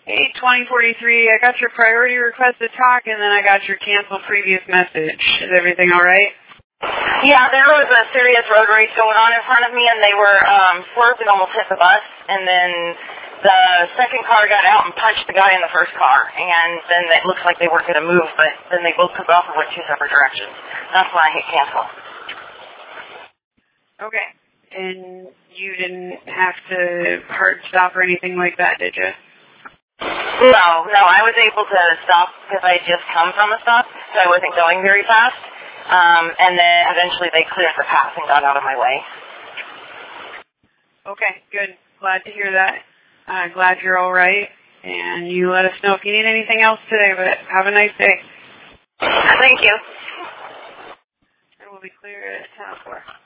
Hey, 2043, I got your priority request to talk, and then I got your cancel previous message. Is everything all right? Yeah, there was a serious road rage going on in front of me, and they were swerved and almost hit the bus, and then the second car got out and punched the guy in the first car, and then it looks like they weren't going to move, but then they both took off and went two separate directions. That's when I hit cancel. Okay. And you didn't have to hard stop or anything like that, did you? No, I was able to stop because I had just come from a stop, so I wasn't going very fast. And then eventually they cleared the path and got out of my way. Okay, good. Glad to hear that. Glad you're all right. And you let us know if you need anything else today, but have a nice day. Thank you. And we'll be clear at 10:04.